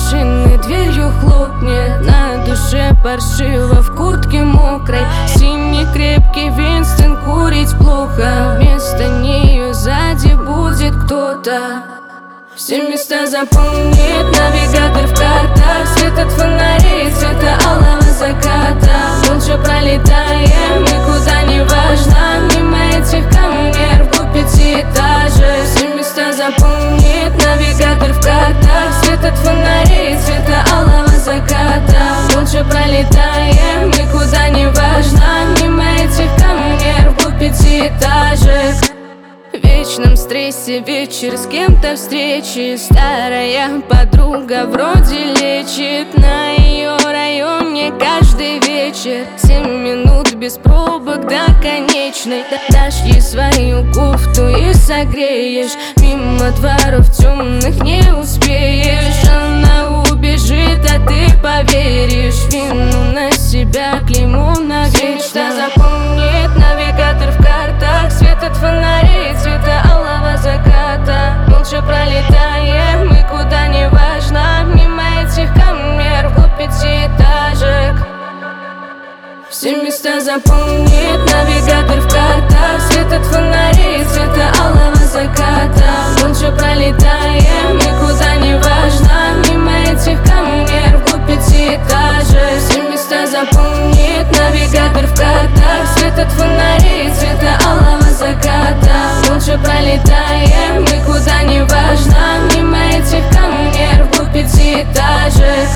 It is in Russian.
машины дверью хлопнет. На душе паршиво, в куртке мокрой. Синий крепкий Винстон, курить плохо. Вместо нее сзади будет кто-то. Все места запомнит навигатор в картах. Свет от фонарей, цвета алого заката. Лучше пролетаем, никуда не важно. Мимо этих камер вглубь пятиэтажек. Все места запомнит навигатор в картах. Свет от фонарей, цвета алого заката. Лучше пролетаем, никуда не важно. Мимо этих камер вглубь пятиэтажек. В вечном стрессе вечер, с кем-то встречи. Старая подруга вроде лечит. На ее районе каждый вечер 7 минут без пробок до конечной. Дашь ей свою кофту и согреешь. Мимо дворов темных не успеешь. Она убежит, а ты поверишь. Вину на себя, клеймо навечно. Запомнит навигатор в картах. Свет от фонарей, цвета алого заката. Молча пролетаем, никуда не важно. Мимо этих камер вглубь пятиэтажек. Все места запомнит навигатор в картах. Свет от фонарей, цвета алого заката. Молча пролетаем, никуда не важно. Мимо этих камер вглубь пятиэтажек. Все места запомнит навигатор в картах. Свет от фонарей, цвета алого заката. Молча пролетаем, никуда не важно. Мимо этих камер вглубь пятиэтажек.